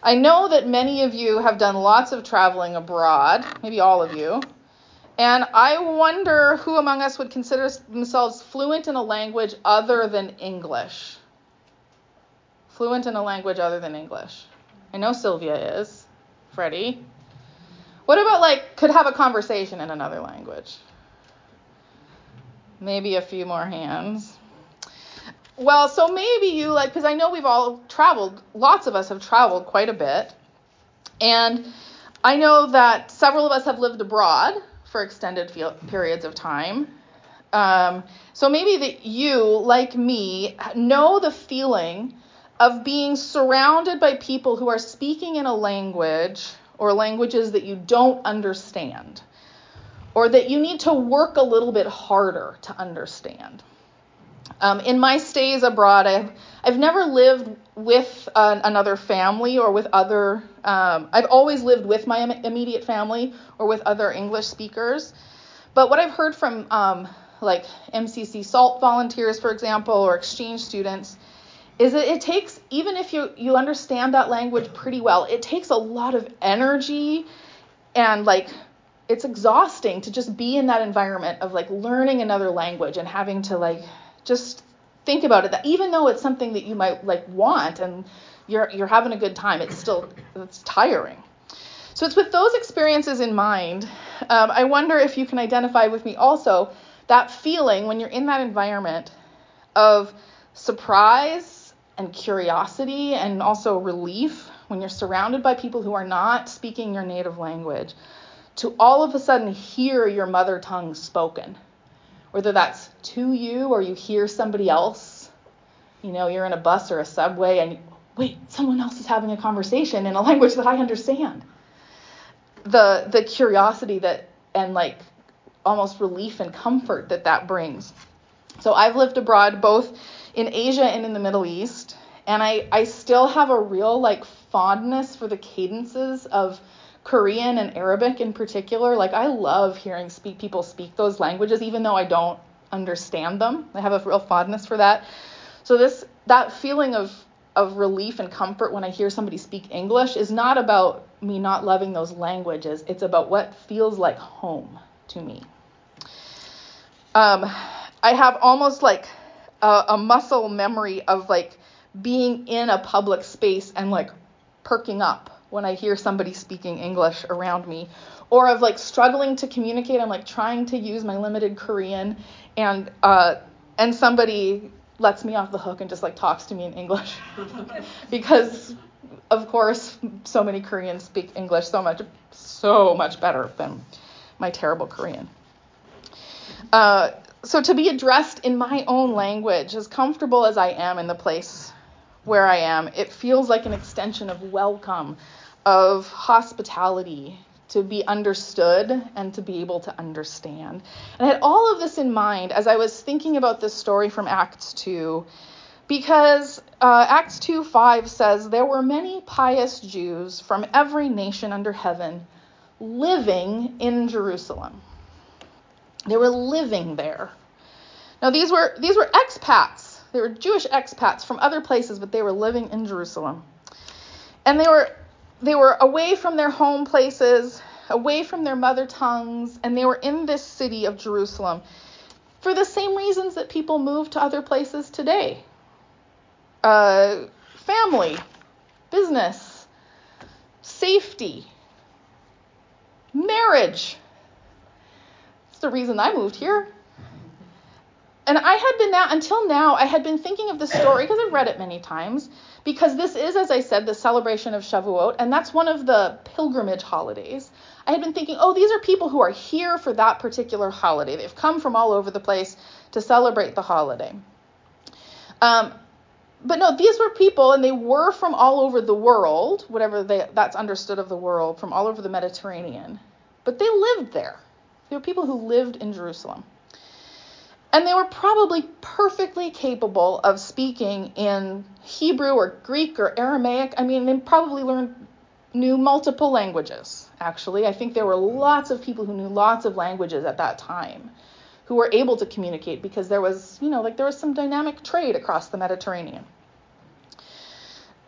I know that many of you have done lots of traveling abroad, maybe all of you, and I wonder who among us would consider themselves fluent in a language other than English. Fluent in a language other than English. I know Sylvia is. Freddie. What about could have a conversation in another language? Maybe a few more hands. Well, so maybe you because I know we've all traveled, lots of us have traveled quite a bit. And I know that several of us have lived abroad for extended periods of time. So maybe that you, like me, know the feeling of being surrounded by people who are speaking in a language or languages that you don't understand, or that you need to work a little bit harder to understand. In my stays abroad, I've never lived with another family or with other, I've always lived with my immediate family or with other English speakers. But what I've heard from MCC SALT volunteers, for example, or exchange students, is that it takes, even if you understand that language pretty well, it takes a lot of energy and it's exhausting to just be in that environment of learning another language and having to just think about it, that even though it's something that you might want and you're having a good time, it's tiring. So it's with those experiences in mind, I wonder if you can identify with me also that feeling when you're in that environment of surprise and curiosity and also relief when you're surrounded by people who are not speaking your native language, to all of a sudden hear your mother tongue spoken. Whether that's to you or you hear somebody else, you're in a bus or a subway and wait, someone else is having a conversation in a language that I understand. The curiosity that and almost relief and comfort that brings. So I've lived abroad both in Asia and in the Middle East, and I still have a real fondness for the cadences of Korean and Arabic in particular. I love hearing people speak those languages, even though I don't understand them. I have a real fondness for that. So that feeling of relief and comfort when I hear somebody speak English is not about me not loving those languages. It's about what feels like home to me. I have almost a muscle memory of being in a public space and perking up when I hear somebody speaking English around me, or of struggling to communicate. I'm trying to use my limited Korean, and somebody lets me off the hook and just talks to me in English because of course so many Koreans speak English so much better than my terrible Korean. So to be addressed in my own language, as comfortable as I am in the place where I am, it feels like an extension of welcome, of hospitality, to be understood and to be able to understand. And I had all of this in mind as I was thinking about this story from Acts 2, because Acts 2:5 says, there were many pious Jews from every nation under heaven living in Jerusalem. They were living there. Now these were expats. They were Jewish expats from other places, but they were living in Jerusalem. And they were away from their home places, away from their mother tongues, and they were in this city of Jerusalem for the same reasons that people move to other places today. Family, business, safety, marriage. It's the reason I moved here. And until now, I had been thinking of this story, because I've read it many times, because this is, as I said, the celebration of Shavuot, and that's one of the pilgrimage holidays. I had been thinking, these are people who are here for that particular holiday. They've come from all over the place to celebrate the holiday. But no, these were people, and they were from all over the world, that's understood of the world, from all over the Mediterranean. But they lived there. They were people who lived in Jerusalem. And they were probably perfectly capable of speaking in Hebrew or Greek or Aramaic. I mean, they probably knew multiple languages, actually. I think there were lots of people who knew lots of languages at that time who were able to communicate, because there was, there was some dynamic trade across the Mediterranean.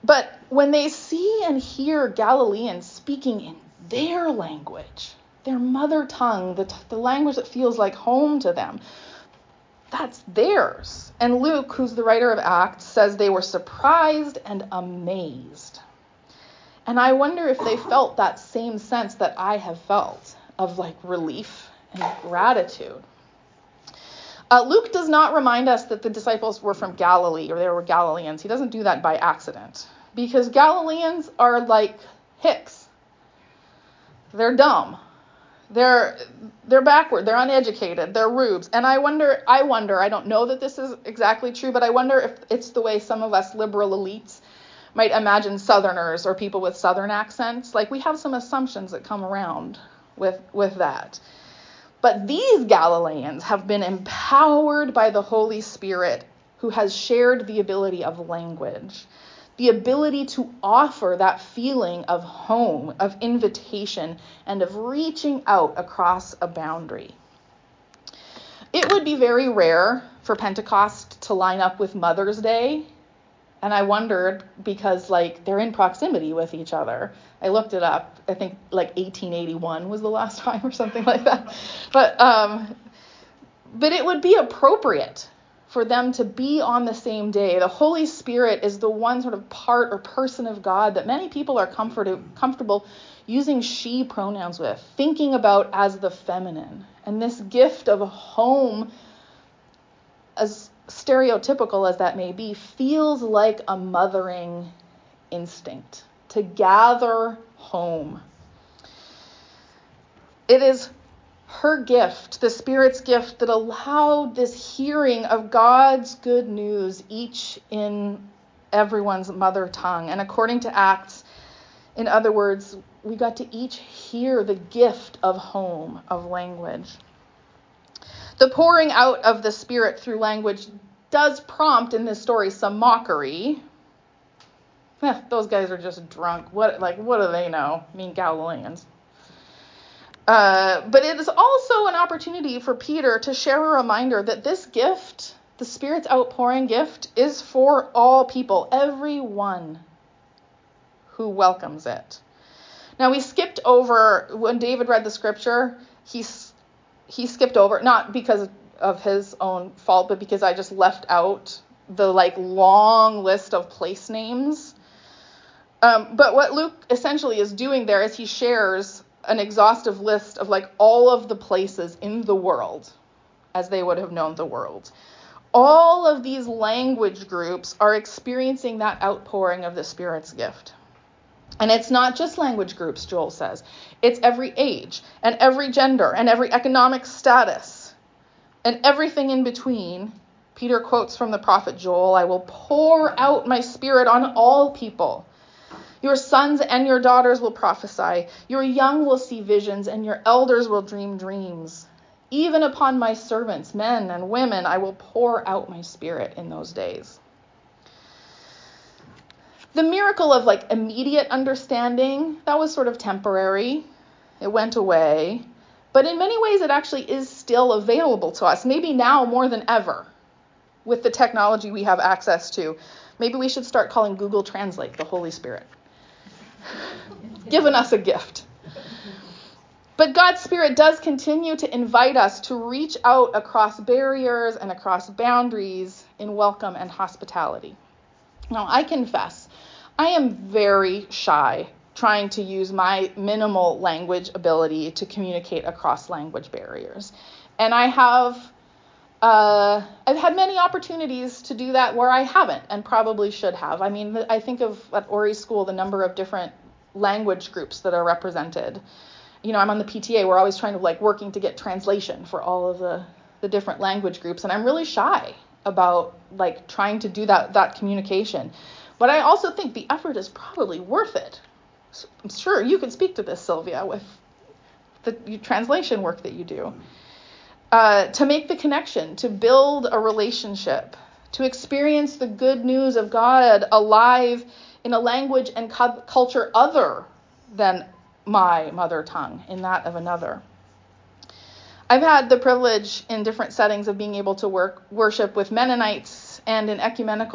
But when they see and hear Galileans speaking in their language, their mother tongue, the language that feels like home to them, that's theirs. And Luke, who's the writer of Acts, says they were surprised and amazed. And I wonder if they felt that same sense that I have felt of like relief and gratitude. Luke does not remind us that the disciples were from Galilee or they were Galileans. He doesn't do that by accident, because Galileans are like hicks. They're dumb. They're backward. They're uneducated. They're rubes. And I wonder, I don't know that this is exactly true, but I wonder if it's the way some of us liberal elites might imagine Southerners or people with Southern accents. Like, we have some assumptions that come around with that. But these Galileans have been empowered by the Holy Spirit, who has shared the ability of language, the ability to offer that feeling of home, of invitation, and of reaching out across a boundary. It would be very rare for Pentecost to line up with Mother's Day. And I wondered, because they're in proximity with each other. I looked it up. I think 1881 was the last time or something like that. But it would be appropriate for them to be on the same day. The Holy Spirit is the one sort of part or person of God that many people are comfortable using she pronouns with, thinking about as the feminine. And this gift of home, as stereotypical as that may be, feels like a mothering instinct to gather home. It is her gift, the Spirit's gift, that allowed this hearing of God's good news, each in everyone's mother tongue. And according to Acts, in other words, we got to each hear the gift of home, of language. The pouring out of the Spirit through language does prompt in this story some mockery. Those guys are just drunk. What do they know? I mean, Galileans. But it is also an opportunity for Peter to share a reminder that this gift, the Spirit's outpouring gift, is for all people, everyone who welcomes it. Now, we skipped over, when David read the scripture, he skipped over, not because of his own fault, but because I just left out the long list of place names. But what Luke essentially is doing there is he shares an exhaustive list of all of the places in the world as they would have known the world. All of these language groups are experiencing that outpouring of the Spirit's gift. And it's not just language groups, Joel says. It's every age and every gender and every economic status and everything in between. Peter quotes from the prophet Joel, "I will pour out my Spirit on all people. Your sons and your daughters will prophesy. Your young will see visions and your elders will dream dreams. Even upon my servants, men and women, I will pour out my Spirit in those days." The miracle of immediate understanding, that was sort of temporary. It went away. But in many ways, it actually is still available to us, maybe now more than ever, with the technology we have access to. Maybe we should start calling Google Translate the Holy Spirit. Given us a gift. But God's Spirit does continue to invite us to reach out across barriers and across boundaries in welcome and hospitality. Now, I confess, I am very shy trying to use my minimal language ability to communicate across language barriers. And I've had many opportunities to do that where I haven't and probably should have. I mean, I think of at Ori's school the number of different language groups that are represented. I'm on the PTA. We're always trying to working to get translation for all of the different language groups. And I'm really shy about trying to do that communication. But I also think the effort is probably worth it. So I'm sure you can speak to this, Sylvia, with the translation work that you do. To make the connection, to build a relationship, to experience the good news of God alive in a language and culture other than my mother tongue, in that of another. I've had the privilege in different settings of being able to worship with Mennonites and in ecumenical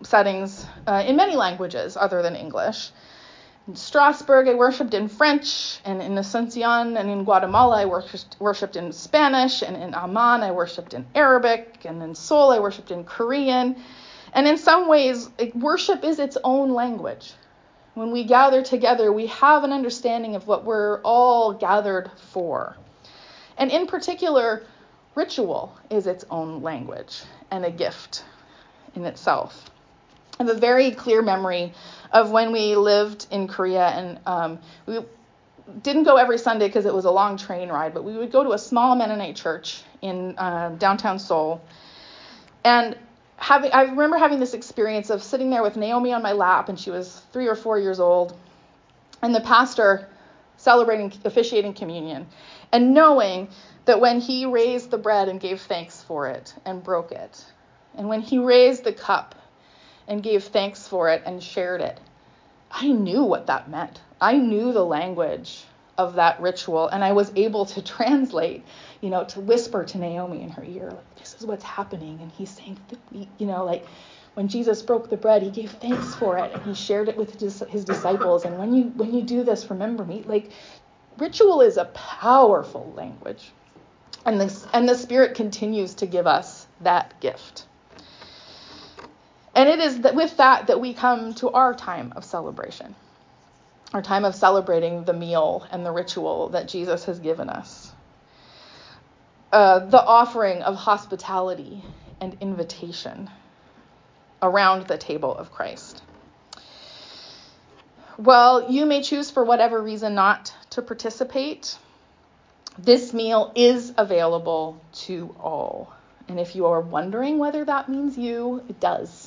settings in many languages other than English. In Strasbourg, I worshipped in French, and in Asuncion and in Guatemala, I worshipped in Spanish, and in Amman, I worshipped in Arabic, and in Seoul, I worshipped in Korean. And in some ways, worship is its own language. When we gather together, we have an understanding of what we're all gathered for. And in particular, ritual is its own language and a gift in itself. I have a very clear memory of when we lived in Korea, and we didn't go every Sunday because it was a long train ride, but we would go to a small Mennonite church in downtown Seoul. And I remember having this experience of sitting there with Naomi on my lap, and she was 3 or 4 years old, and the pastor officiating communion, and knowing that when he raised the bread and gave thanks for it and broke it, and when he raised the cup and gave thanks for it and shared it, I knew what that meant. I knew the language of that ritual, and I was able to translate, to whisper to Naomi in her ear, like, this is what's happening. And he's saying, like when Jesus broke the bread, he gave thanks for it and he shared it with his disciples. And when you do this, remember me. Like, ritual is a powerful language, and the Spirit continues to give us that gift. And it is with that we come to our time of celebration, our time of celebrating the meal and the ritual that Jesus has given us. The offering of hospitality and invitation around the table of Christ. Well, you may choose for whatever reason not to participate. This meal is available to all. And if you are wondering whether that means you, it does.